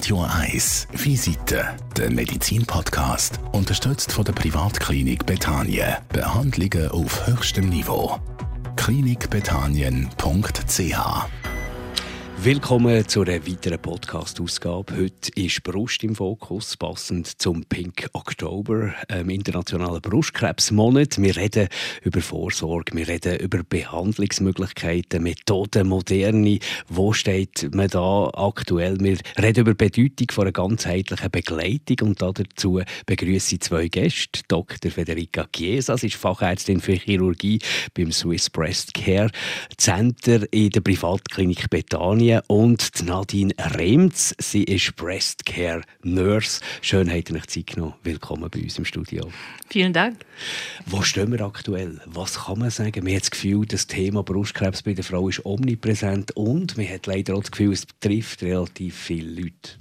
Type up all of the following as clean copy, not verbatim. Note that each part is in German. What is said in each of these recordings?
Radio 1 Visite, der Medizin-Podcast, unterstützt von der Privatklinik Bethanien. Behandlungen auf höchstem Niveau. klinikbethanien.ch. Willkommen zu einer weiteren Podcast-Ausgabe. Heute ist Brust im Fokus, passend zum Pink Oktober, internationalen Brustkrebsmonat. Wir reden über Vorsorge, wir reden über Behandlungsmöglichkeiten, Methoden, moderne. Wo steht man da aktuell? Wir reden über die Bedeutung von einer ganzheitlichen Begleitung und dazu begrüße ich zwei Gäste. Dr. Federica Chiesa, sie ist Fachärztin für Chirurgie beim Swiss Breast Care Center in der Privatklinik Bethanien. Und Nadine Remz, sie ist Breast Care Nurse. Schön, habt ihr euch Zeit genommen. Willkommen bei uns im Studio. Vielen Dank. Wo stehen wir aktuell? Was kann man sagen? Man hat das Gefühl, das Thema Brustkrebs bei der Frau ist omnipräsent und man hat leider auch das Gefühl, es betrifft relativ viele Leute.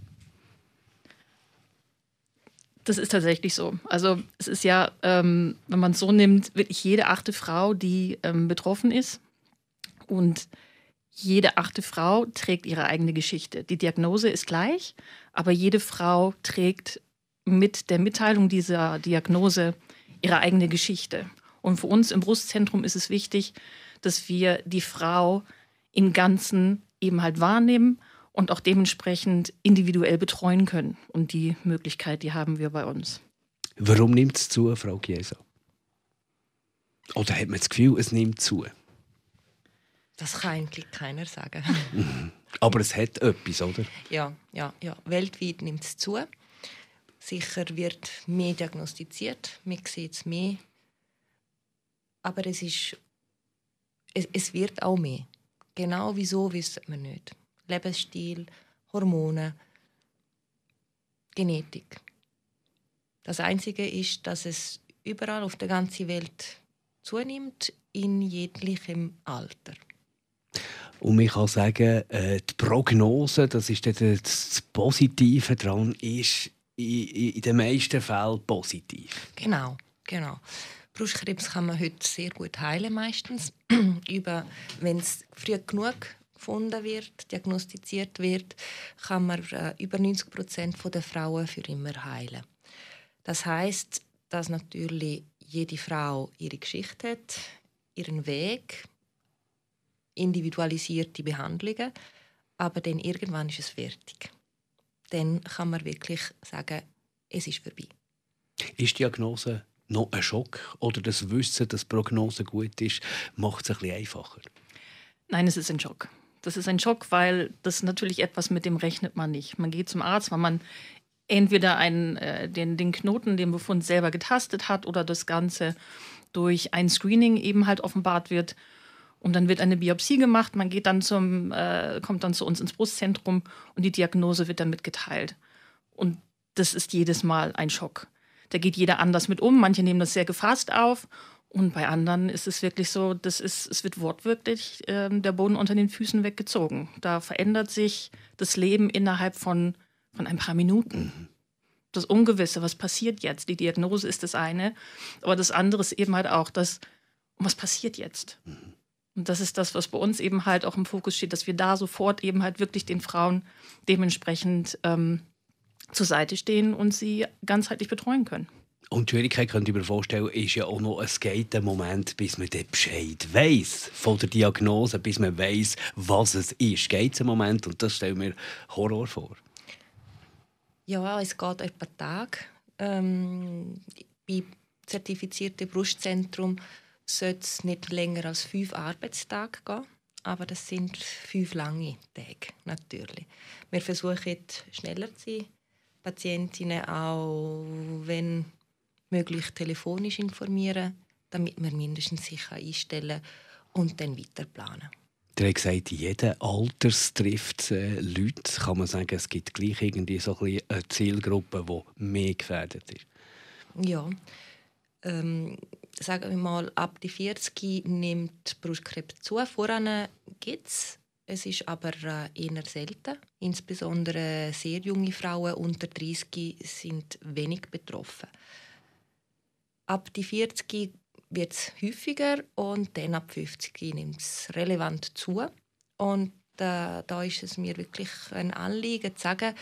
Das ist tatsächlich so. Also es ist ja, wenn man es so nimmt, wirklich jede 8. Frau, die betroffen ist. Und jede 8. Frau trägt ihre eigene Geschichte. Die Diagnose ist gleich, aber jede Frau trägt mit der Mitteilung dieser Diagnose ihre eigene Geschichte. Und für uns im Brustzentrum ist es wichtig, dass wir die Frau im Ganzen eben halt wahrnehmen und auch dementsprechend individuell betreuen können. Und die Möglichkeit, die haben wir bei uns. Warum nimmt es zu, Frau Chiesa? Oder hat man das Gefühl, es nimmt zu? Das kann eigentlich keiner sagen. Aber es hat etwas, oder? Ja. Weltweit nimmt es zu. Sicher wird mehr diagnostiziert, man sieht es mehr. Aber es wird auch mehr. Genau wieso, wissen wir nicht. Lebensstil, Hormone, Genetik. Das Einzige ist, dass es überall auf der ganzen Welt zunimmt, in jeglichem Alter. Und man kann sagen, die Prognose, das ist das Positive daran, ist in den meisten Fällen positiv. Genau. Brustkrebs kann man heute sehr gut heilen, meistens. Wenn es früh genug gefunden wird, diagnostiziert wird, kann man über 90% der Frauen für immer heilen. Das heisst, dass natürlich jede Frau ihre Geschichte hat, ihren Weg, individualisierte Behandlungen, aber dann irgendwann ist es fertig. Dann kann man wirklich sagen, es ist vorbei. Ist die Diagnose noch ein Schock oder das Wissen, dass die Prognose gut ist, macht es ein bisschen einfacher? Nein, es ist ein Schock. Das ist ein Schock, weil das natürlich etwas, mit dem rechnet man nicht. Man geht zum Arzt, weil man entweder den Knoten, den Befund selber getastet hat oder das Ganze durch ein Screening eben halt offenbart wird. Und dann wird eine Biopsie gemacht, man geht dann kommt dann zu uns ins Brustzentrum und die Diagnose wird dann mitgeteilt. Und das ist jedes Mal ein Schock. Da geht jeder anders mit um. Manche nehmen das sehr gefasst auf und bei anderen ist es wirklich so, es wird wortwörtlich der Boden unter den Füßen weggezogen. Da verändert sich das Leben innerhalb von ein paar Minuten. Das Ungewisse, was passiert jetzt? Die Diagnose ist das eine, aber das andere ist eben halt auch was passiert jetzt? Und das ist das, was bei uns eben halt auch im Fokus steht, dass wir da sofort eben halt wirklich den Frauen dementsprechend zur Seite stehen und sie ganzheitlich betreuen können. Und die Schwierigkeit, könnt ihr mir vorstellen, ist ja auch noch, es geht einen Moment, bis man den Bescheid weiss von der Diagnose, bis man weiss, was es ist. Geht es einen Moment und das stellt mir Horror vor. Ja, es geht etwa Tag. Bei zertifiziertem Brustzentrum sollte es nicht länger als 5 Arbeitstage gehen. Aber das sind 5 lange Tage, natürlich. Wir versuchen, schneller zu sein. Patientinnen auch, wenn möglich, telefonisch informieren, damit wir mindestens sich einstellen und dann weiter planen. Du hast gesagt, jeder Alters trifft Leute. Kann man sagen, es gibt gleich irgendwie so ein eine Zielgruppe, die mehr gefährdet ist? Ja. Sagen wir mal, ab die 40 nimmt Brustkrebs zu. Voran gibt es. Es ist aber eher selten. Insbesondere sehr junge Frauen unter 30 sind wenig betroffen. Ab die 40 wird es häufiger und dann ab 50 nimmt es relevant zu. Und da ist es mir wirklich ein Anliegen zu sagen,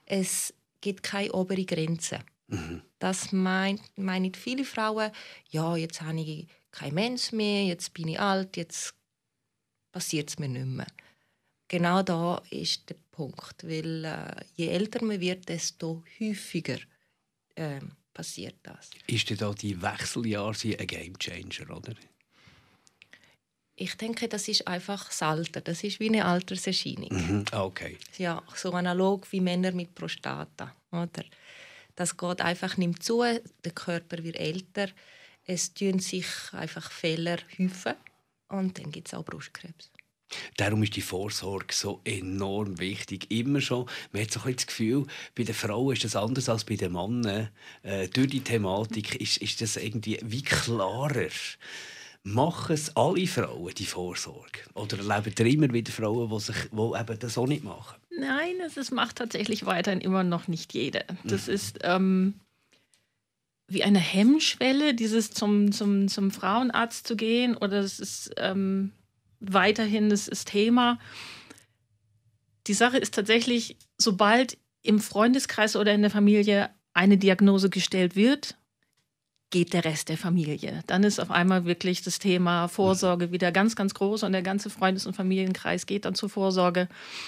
es gibt keine obere Grenze. Das meinen viele Frauen, ja, jetzt habe ich kein Mens mehr, jetzt bin ich alt, jetzt passiert es mir nicht mehr. Genau da ist der Punkt, weil je älter man wird, desto häufiger passiert das. Ist denn da die Wechseljahre ein Gamechanger, oder? Ich denke, das ist einfach das Alter. Das ist wie eine Alterserscheinung. Okay. Ja, so analog wie Männer mit Prostata. Oder? Das geht einfach nicht zu. Der Körper wird älter. Es tun sich einfach Fehler häufen. Und dann gibt es auch Brustkrebs. Darum ist die Vorsorge so enorm wichtig. Immer schon. Man hat so ein bisschen das Gefühl, bei den Frauen ist das anders als bei den Männern. Durch die Thematik ist das irgendwie wie klarer. Machen es alle Frauen, die Vorsorge? Oder erleben ihr immer wieder Frauen, die eben das auch nicht machen? Nein, es macht tatsächlich weiterhin immer noch nicht jeder. Das ist wie eine Hemmschwelle, dieses zum Frauenarzt zu gehen. Oder es ist weiterhin das Thema. Die Sache ist tatsächlich, sobald im Freundeskreis oder in der Familie eine Diagnose gestellt wird, geht der Rest der Familie. Dann ist auf einmal wirklich das Thema Vorsorge wieder ganz, ganz groß und der ganze Freundes- und Familienkreis geht dann zur Vorsorge.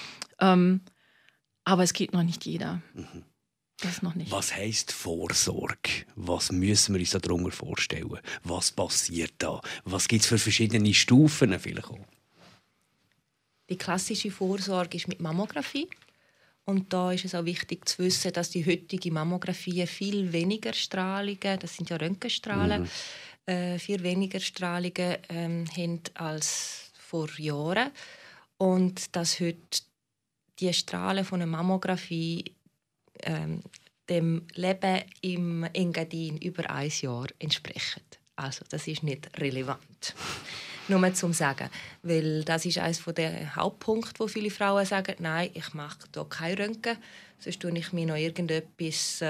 Aber es geht noch nicht jeder. Das noch nicht. Was heisst Vorsorge? Was müssen wir uns darunter vorstellen? Was passiert da? Was gibt es für verschiedene Stufen vielleicht auch? Die klassische Vorsorge ist mit Mammographie. Und da ist es auch wichtig zu wissen, dass die heutige Mammographie viel weniger Strahlungen, das sind ja Röntgenstrahlen, viel weniger Strahlungen haben als vor Jahren. Und dass heute die Strahlen von einer Mammographie dem Leben im Engadin über 1 Jahr entsprechen. Also das ist nicht relevant. Nur zum Sagen. Weil das ist eines der Hauptpunkte, wo viele Frauen sagen, nein, ich mache hier kein Röntgen, sonst tue ich mir noch irgendetwas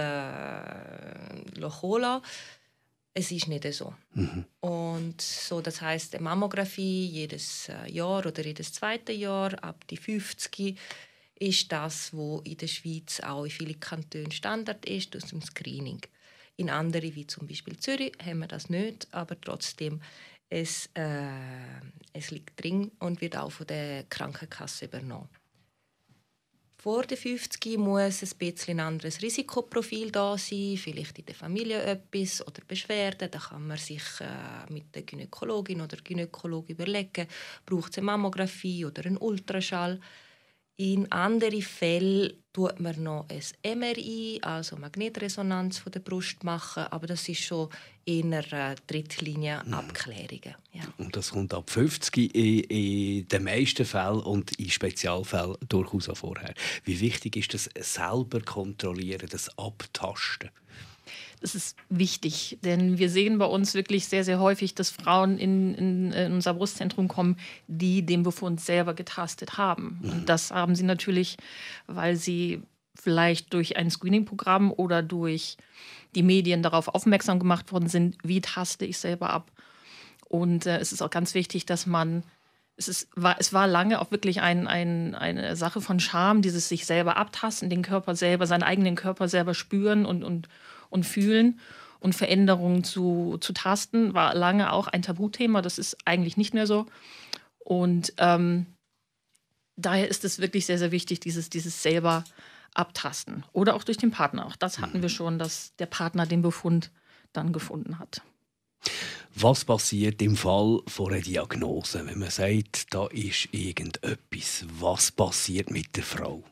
holen. Es ist nicht so. Und so, das heisst, eine Mammographie jedes Jahr oder jedes 2. Jahr, ab die 50 ist das, was in der Schweiz auch in vielen Kantonen Standard ist, aus dem Screening. In anderen, wie zum Beispiel Zürich, haben wir das nicht, aber trotzdem es liegt drin und wird auch von der Krankenkasse übernommen. Vor der 50 muss ein bisschen ein anderes Risikoprofil da sein, vielleicht in der Familie etwas oder Beschwerden. Da kann man sich mit der Gynäkologin oder Gynäkologe überlegen, braucht es eine Mammographie oder einen Ultraschall. In anderen Fällen tut man noch ein MRI, also Magnetresonanz von der Brust machen, aber das ist schon eher Drittlinie-Abklärungen. Ja. Und das kommt ab 50 in den meisten Fällen und in Spezialfällen durchaus auch vorher. Wie wichtig ist das selber kontrollieren, das Abtasten? Das ist wichtig, denn wir sehen bei uns wirklich sehr, sehr häufig, dass Frauen in unser Brustzentrum kommen, die den Befund selber getastet haben. Und das haben sie natürlich, weil sie vielleicht durch ein Screening-Programm oder durch die Medien darauf aufmerksam gemacht worden sind, wie taste ich selber ab. Und es ist auch ganz wichtig, dass man, es war lange auch wirklich eine Sache von Scham, dieses sich selber abtasten, den Körper selber, seinen eigenen Körper selber spüren und fühlen und Veränderungen zu tasten, war lange auch ein Tabuthema. Das ist eigentlich nicht mehr so. Und daher ist es wirklich sehr, sehr wichtig, dieses selber abtasten. Oder auch durch den Partner. Auch das hatten wir schon, dass der Partner den Befund dann gefunden hat. Was passiert im Fall von einer Diagnose? Wenn man sagt, da ist irgendetwas, was passiert mit der Frau?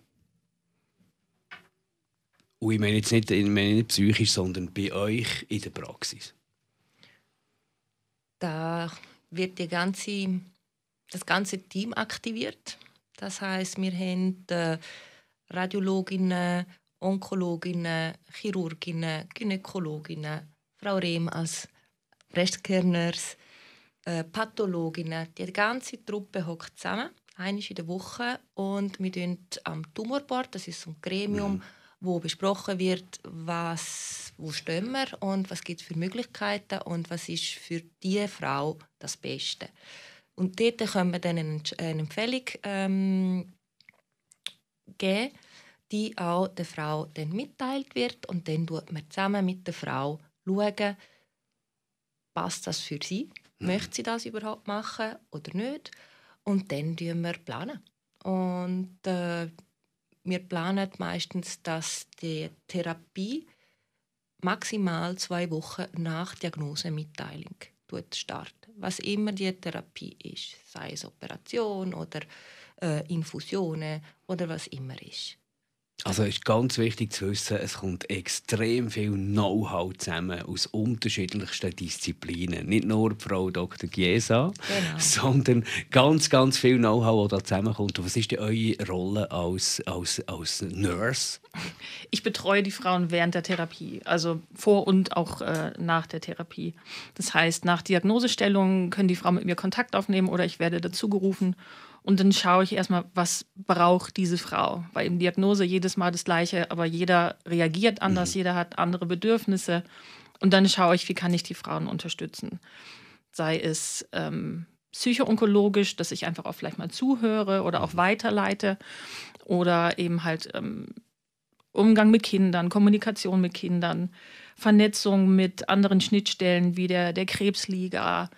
Und ich meine jetzt nicht psychisch, sondern bei euch in der Praxis. Da wird das ganze Team aktiviert. Das heisst, wir haben Radiologinnen, Onkologinnen, Chirurginnen, Gynäkologinnen, Frau Rehm als Breast-Care-Nurse, Pathologinnen. Die ganze Truppe hockt zusammen, einmal in der Woche, und wir tun am Tumorboard, das ist so ein Gremium, wo besprochen wird, wo stehen wir und was gibt es für Möglichkeiten und was ist für diese Frau das Beste. Und dort können wir dann eine Empfehlung geben. die auch der Frau dann mitteilt wird. Und dann schaut man zusammen mit der Frau, schauen, passt das für sie? Möchte sie das überhaupt machen oder nicht? Und dann planen wir. Und wir planen meistens, dass die Therapie maximal 2 Wochen nach Diagnosemitteilung startet. Was immer die Therapie ist, sei es Operation oder Infusionen oder was immer ist. Also es ist ganz wichtig zu wissen, es kommt extrem viel Know-how zusammen aus unterschiedlichsten Disziplinen. Nicht nur Frau Dr. Giesa, sondern ganz, ganz viel Know-how, das da zusammenkommt. Und was ist denn eure Rolle als Nurse? Ich betreue die Frauen während der Therapie, also vor und auch nach der Therapie. Das heißt, nach Diagnosestellung können die Frauen mit mir Kontakt aufnehmen oder ich werde dazu gerufen. Und dann schaue ich erstmal, was braucht diese Frau. Weil in Diagnose jedes Mal das Gleiche, aber jeder reagiert anders, jeder hat andere Bedürfnisse. Und dann schaue ich, wie kann ich die Frauen unterstützen. Sei es psychoonkologisch, dass ich einfach auch vielleicht mal zuhöre oder auch weiterleite. Oder eben halt Umgang mit Kindern, Kommunikation mit Kindern, Vernetzung mit anderen Schnittstellen wie der Krebsliga,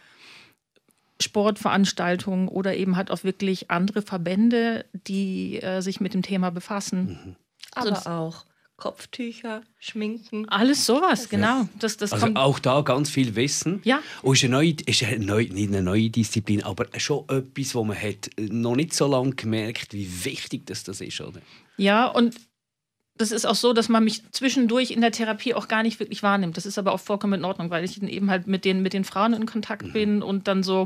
Sportveranstaltungen oder eben halt auch wirklich andere Verbände, die sich mit dem Thema befassen. Aber auch Kopftücher, Schminken. Alles sowas, genau. Das also kommt auch da ganz viel Wissen. Ja. Und nicht eine neue Disziplin, aber schon etwas, wo man hat noch nicht so lange gemerkt, wie wichtig das ist, oder? Ja, und das ist auch so, dass man mich zwischendurch in der Therapie auch gar nicht wirklich wahrnimmt. Das ist aber auch vollkommen in Ordnung, weil ich eben halt mit den Frauen in Kontakt bin und dann so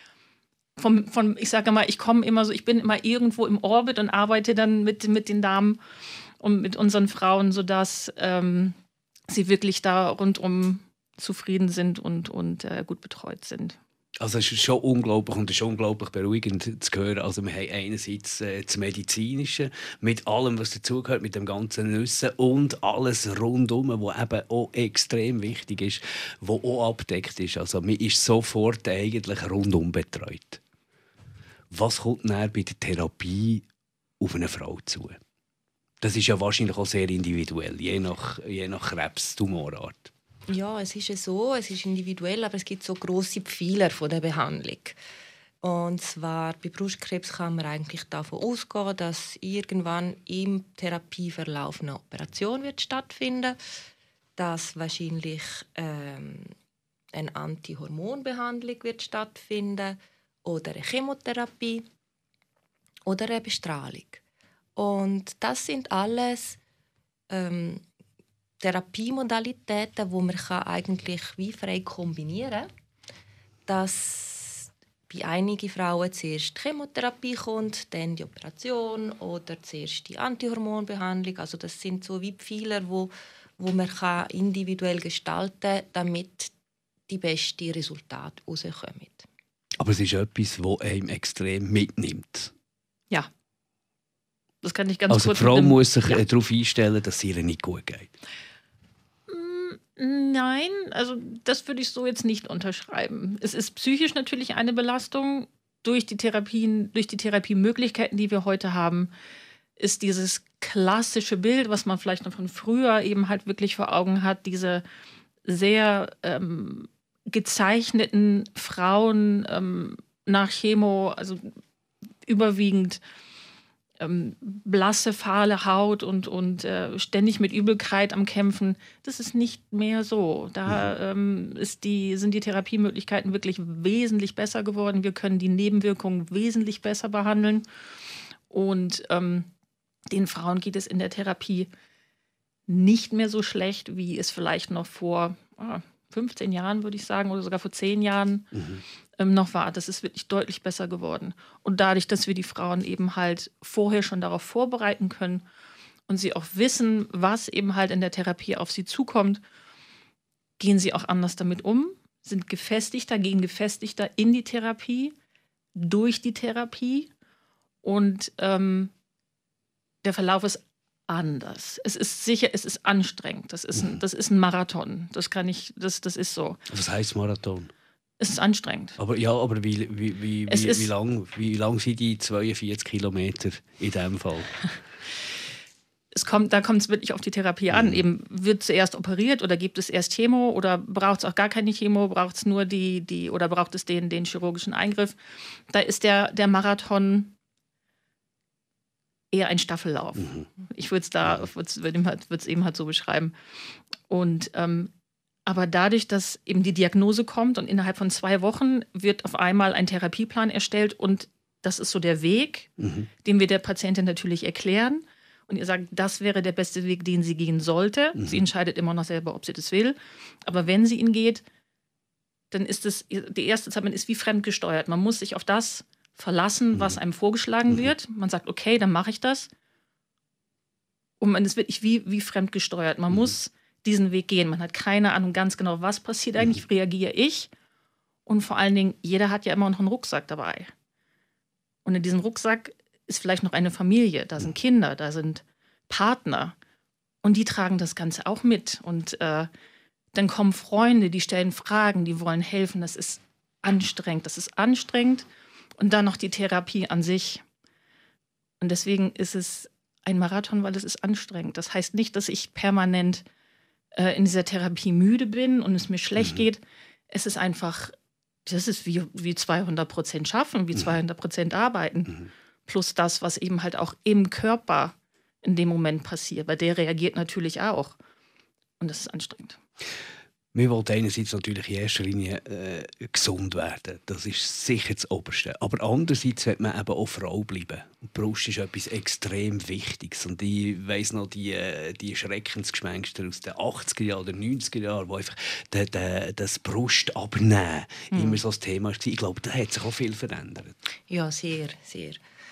ich sage mal, ich bin immer irgendwo im Orbit und arbeite dann mit den Damen und mit unseren Frauen, sodass sie wirklich da rundum zufrieden sind und gut betreut sind. Also es ist schon unglaublich und es ist unglaublich beruhigend zu hören. Also wir haben einerseits das Medizinische mit allem, was dazugehört, mit dem ganzen Wissen und alles rundum, was eben auch extrem wichtig ist, was auch abgedeckt ist. Also man ist sofort eigentlich rundum betreut. Was kommt dann bei der Therapie auf eine Frau zu? Das ist ja wahrscheinlich auch sehr individuell, je nach Krebs, Tumorart. Ja, es ist individuell, aber es gibt so grosse Pfeiler von der Behandlung. Und zwar bei Brustkrebs kann man eigentlich davon ausgehen, dass irgendwann im Therapieverlauf eine Operation wird stattfinden, dass wahrscheinlich eine Antihormonbehandlung wird stattfinden oder eine Chemotherapie oder eine Bestrahlung. Und das sind alles Therapiemodalitäten, die man eigentlich wie frei kombinieren kann, dass bei einigen Frauen zuerst die Chemotherapie kommt, dann die Operation oder zuerst die Antihormonbehandlung. Also das sind so wie Pfeiler, wo man individuell gestalten kann, damit die besten Resultate herauskommen. Aber es ist etwas, das einem extrem mitnimmt. Ja. Das kann ich ganz kurz. Also die Frau muss sich darauf einstellen, dass es ihr nicht gut geht. Nein, also das würde ich so jetzt nicht unterschreiben. Es ist psychisch natürlich eine Belastung. Durch die Therapiemöglichkeiten, die wir heute haben, ist dieses klassische Bild, was man vielleicht noch von früher eben halt wirklich vor Augen hat, diese sehr gezeichneten Frauen nach Chemo, also überwiegend blasse, fahle Haut und ständig mit Übelkeit am Kämpfen. Das ist nicht mehr so. Da sind die Therapiemöglichkeiten wirklich wesentlich besser geworden. Wir können die Nebenwirkungen wesentlich besser behandeln. Und den Frauen geht es in der Therapie nicht mehr so schlecht, wie es vielleicht noch vor 15 Jahren, würde ich sagen, oder sogar vor 10 Jahren noch war. Das ist wirklich deutlich besser geworden. Und dadurch, dass wir die Frauen eben halt vorher schon darauf vorbereiten können und sie auch wissen, was eben halt in der Therapie auf sie zukommt, gehen sie auch anders damit um, sind gefestigter, gehen gefestigter in die Therapie, durch die Therapie und der Verlauf ist anders. Es ist sicher, es ist anstrengend. Das ist ein Marathon. Das ist so. Was heisst Marathon? Es ist anstrengend. Aber wie lang sind die 42 Kilometer in diesem Fall? Da kommt es wirklich auf die Therapie an. Eben, wird zuerst operiert oder gibt es erst Chemo oder braucht es auch gar keine Chemo, braucht es nur oder braucht es den chirurgischen Eingriff? Da ist der Marathon eher ein Staffellauf. Ich würde es eben halt so beschreiben. Und aber dadurch, dass eben die Diagnose kommt und innerhalb von 2 Wochen wird auf einmal ein Therapieplan erstellt und das ist so der Weg, den wir der Patientin natürlich erklären. Und ihr sagt, das wäre der beste Weg, den sie gehen sollte. Sie entscheidet immer noch selber, ob sie das will. Aber wenn sie ihn geht, dann ist es, die erste Zeit, man ist wie fremdgesteuert. Man muss sich auf das verlassen, was einem vorgeschlagen wird. Man sagt, okay, dann mache ich das. Und man ist wirklich wie fremdgesteuert. Man muss diesen Weg gehen. Man hat keine Ahnung ganz genau, was passiert eigentlich, wie reagiere ich. Und vor allen Dingen, jeder hat ja immer noch einen Rucksack dabei. Und in diesem Rucksack ist vielleicht noch eine Familie, da sind Kinder, da sind Partner. Und die tragen das Ganze auch mit. Und dann kommen Freunde, die stellen Fragen, die wollen helfen. Das ist anstrengend. Und dann noch die Therapie an sich. Und deswegen ist es ein Marathon, weil es ist anstrengend. Das heißt nicht, dass ich permanent in dieser Therapie müde bin und es mir schlecht geht. Es ist einfach, das ist wie 200% schaffen, wie 200% arbeiten. Plus das, was eben halt auch im Körper in dem Moment passiert. Weil der reagiert natürlich auch. Und das ist anstrengend. Wir wollen einerseits natürlich in erster Linie gesund werden. Das ist sicher das Oberste. Aber andererseits wird man eben auch Frau bleiben. Und die Brust ist etwas extrem Wichtiges. Und ich weiss noch, die Schreckensgespenster aus den 80er Jahren oder 90er Jahren, wo einfach das Brust abnehmen immer so das Thema war. Ich glaube, da hat sich auch viel verändert. Ja, sehr, sehr.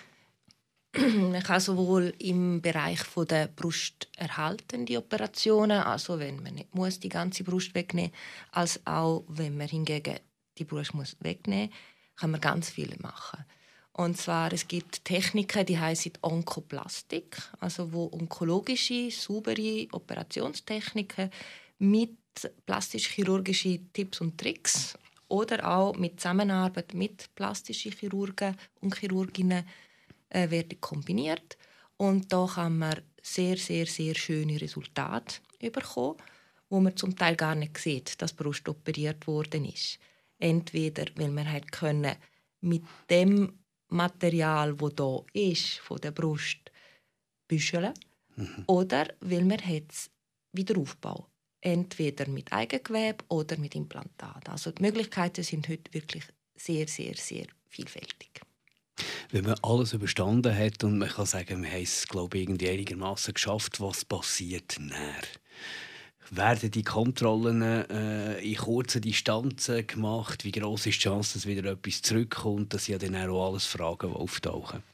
Man kann sowohl im Bereich der Brust erhaltende Operationen, also wenn man nicht muss die ganze Brust wegnehmen, als auch wenn man hingegen die Brust muss wegnehmen muss, kann man ganz viel machen. Und zwar, es gibt Techniken, die heißen Onkoplastik, also wo onkologische, saubere Operationstechniken mit plastisch-chirurgischen Tipps und Tricks oder auch mit Zusammenarbeit mit plastischen Chirurgen und Chirurginnen werden kombiniert. Und da kann man sehr, sehr, sehr schöne Resultate bekommen, wo man zum Teil gar nicht sieht, dass die Brust operiert worden ist. Entweder, weil man halt können mit dem Material, das da ist, von der Brust büscheln, oder weil man es wieder aufbaut. Entweder mit Eigengewebe oder mit Implantat. Also die Möglichkeiten sind heute wirklich sehr, sehr, sehr vielfältig. Wenn man alles überstanden hat und man kann sagen, wir haben es, glaube ich, irgendwie einigermaßen geschafft, was passiert nachher? Werden die Kontrollen in kurzen Distanzen gemacht? Wie gross ist die Chance, dass wieder etwas zurückkommt? Das sind ja dann auch alles Fragen, die auftauchen.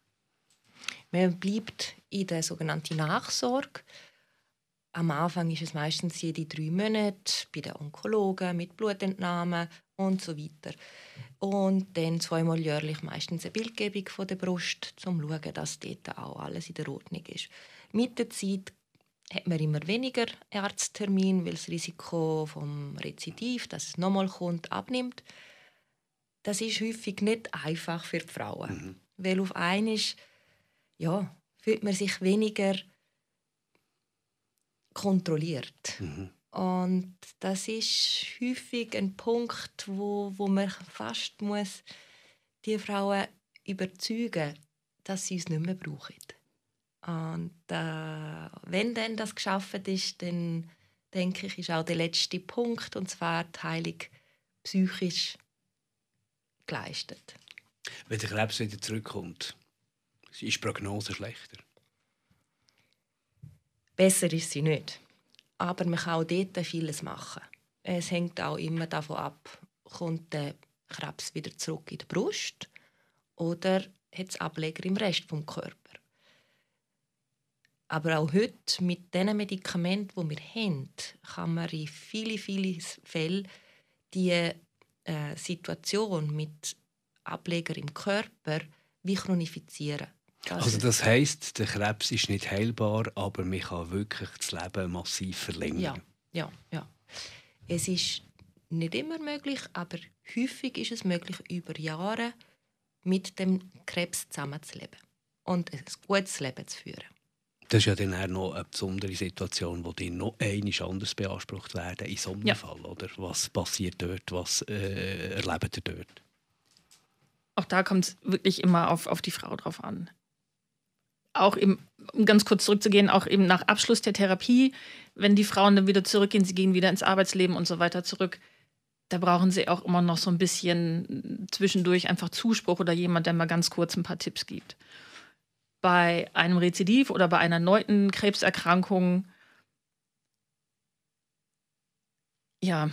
Man bleibt in der sogenannten Nachsorge. Am Anfang ist es meistens jede 3 Monate bei den Onkologen mit Blutentnahmen und so weiter. Und dann 2-mal jährlich meistens eine Bildgebung von der Brust, um zu schauen, dass dort auch alles in der Ordnung ist. Mit der Zeit hat man immer weniger Arzttermine, weil das Risiko vom Rezidiv, dass es nochmal kommt, abnimmt. Das ist häufig nicht einfach für die Frauen. Weil auf einmal fühlt man sich weniger kontrolliert. Und das ist häufig ein Punkt, wo man fast muss die Frauen überzeugen muss, dass sie es nicht mehr brauchen. Und wenn dann das geschafft ist, dann denke ich, ist auch der letzte Punkt, und zwar die Heilung psychisch geleistet. Wenn der Krebs wieder zurückkommt, ist die Prognose schlechter? Besser ist sie nicht. Aber man kann auch dort vieles machen. Es hängt auch immer davon ab, kommt der Krebs wieder zurück in die Brust oder hat es Ableger im Rest des Körpers. Aber auch heute, mit den Medikamenten, die wir haben, kann man in vielen Fällen die Situation mit Ableger im Körper wie chronifizieren. Also das heisst, der Krebs ist nicht heilbar, aber man kann wirklich das Leben massiv verlängern. Ja. Es ist nicht immer möglich, aber häufig ist es möglich, über Jahre mit dem Krebs zusammenzuleben und ein gutes Leben zu führen. Das ist ja dann auch noch eine besondere Situation, wo die noch einmal anders beansprucht werden in so einem Fall. Oder? Was passiert dort? Was erlebt ihr dort? Auch da kommt es wirklich immer auf die Frau drauf an. Auch eben, um ganz kurz zurückzugehen, auch eben nach Abschluss der Therapie, wenn die Frauen dann wieder zurückgehen, sie gehen wieder ins Arbeitsleben und so weiter zurück, da brauchen sie auch immer noch so ein bisschen zwischendurch einfach Zuspruch oder jemand, der mal ganz kurz ein paar Tipps gibt. Bei einem Rezidiv oder bei einer erneuten Krebserkrankung, ja,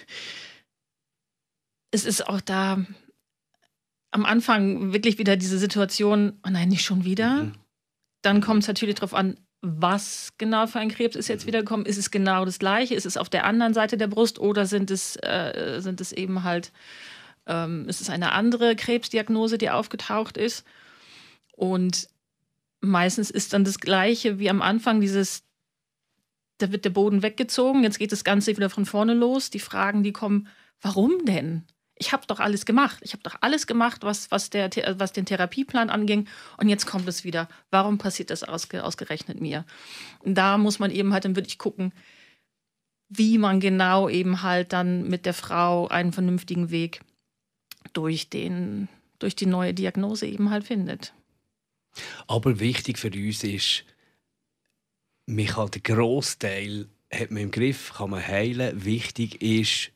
es ist auch da am Anfang wirklich wieder diese Situation, oh nein, nicht schon wieder. Dann kommt es natürlich darauf an, was genau für ein Krebs ist jetzt wiedergekommen. Ist es genau das Gleiche? Ist es auf der anderen Seite der Brust oder sind es eben halt, ist es eine andere Krebsdiagnose, die aufgetaucht ist? Und meistens ist dann das Gleiche wie am Anfang, da wird der Boden weggezogen, jetzt geht das Ganze wieder von vorne los. Die Fragen, die kommen, warum denn? Ich habe doch alles gemacht. Ich habe doch alles gemacht, was den Therapieplan anging. Und jetzt kommt es wieder. Warum passiert das ausgerechnet mir? Und da muss man eben halt dann wirklich gucken, wie man genau eben halt dann mit der Frau einen vernünftigen Weg durch die neue Diagnose eben halt findet. Aber wichtig für uns ist, man kann den Grossteil hat man im Griff, kann man heilen. Wichtig ist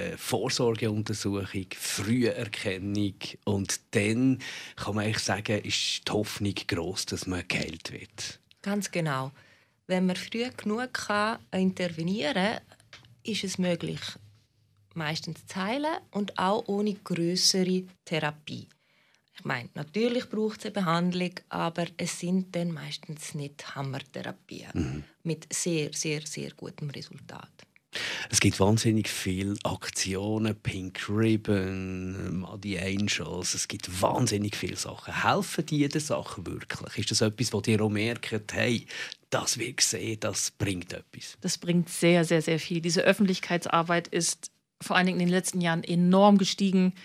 Vorsorgeuntersuchung, Früherkennung und dann kann man eigentlich sagen, ist die Hoffnung gross, dass man geheilt wird. Ganz genau. Wenn man früh genug kann intervenieren kann, ist es möglich, meistens zu heilen und auch ohne grössere Therapie. Ich meine, natürlich braucht es eine Behandlung, aber es sind dann meistens nicht Hammertherapien mit sehr, sehr, sehr gutem Resultat. Es gibt wahnsinnig viele Aktionen, Pink Ribbon, Muddy Angels, es gibt wahnsinnig viele Sachen. Helfen diese Sachen wirklich? Ist das etwas, wo ihr auch merkt, hey, das wird gesehen, das bringt etwas? Das bringt sehr, sehr, sehr viel. Diese Öffentlichkeitsarbeit ist vor allen Dingen in den letzten Jahren enorm gestiegen.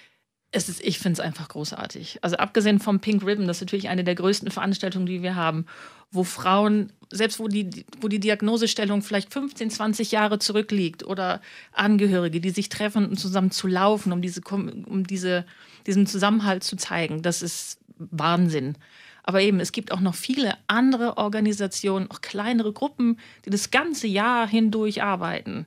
Ich finde es einfach großartig. Also abgesehen vom Pink Ribbon, das ist natürlich eine der größten Veranstaltungen, die wir haben, wo Frauen, selbst wo die Diagnosestellung vielleicht 15, 20 Jahre zurückliegt oder Angehörige, die sich treffen, um zusammen zu laufen, um diesen Zusammenhalt zu zeigen, das ist Wahnsinn. Aber eben, es gibt auch noch viele andere Organisationen, auch kleinere Gruppen, die das ganze Jahr hindurch arbeiten.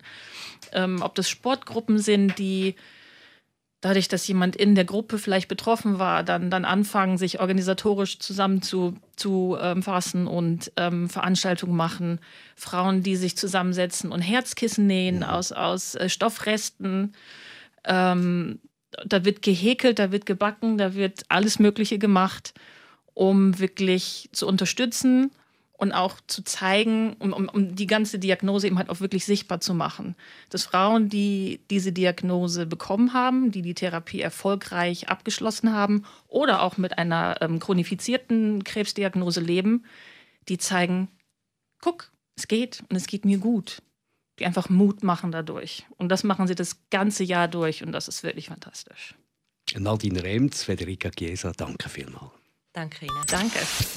Ob das Sportgruppen sind, die dadurch, dass jemand in der Gruppe vielleicht betroffen war, dann anfangen, sich organisatorisch zusammen zu fassen und Veranstaltungen machen. Frauen, die sich zusammensetzen und Herzkissen nähen aus Stoffresten. Da wird gehäkelt, da wird gebacken, da wird alles Mögliche gemacht, um wirklich zu unterstützen und auch zu zeigen, um die ganze Diagnose eben halt auch wirklich sichtbar zu machen. Dass Frauen, die diese Diagnose bekommen haben, die Therapie erfolgreich abgeschlossen haben oder auch mit einer chronifizierten Krebsdiagnose leben, die zeigen, guck, es geht und es geht mir gut. Die einfach Mut machen dadurch. Und das machen sie das ganze Jahr durch und das ist wirklich fantastisch. Nadine Remz, Federica Chiesa, danke vielmals. Danke Ihnen. Danke.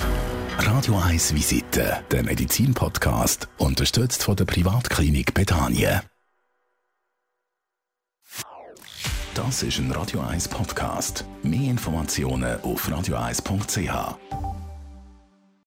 Radio 1 Visite, der Medizin-Podcast, unterstützt von der Privatklinik Bethanien. Das ist ein Radio 1 Podcast. Mehr Informationen auf radio1.ch.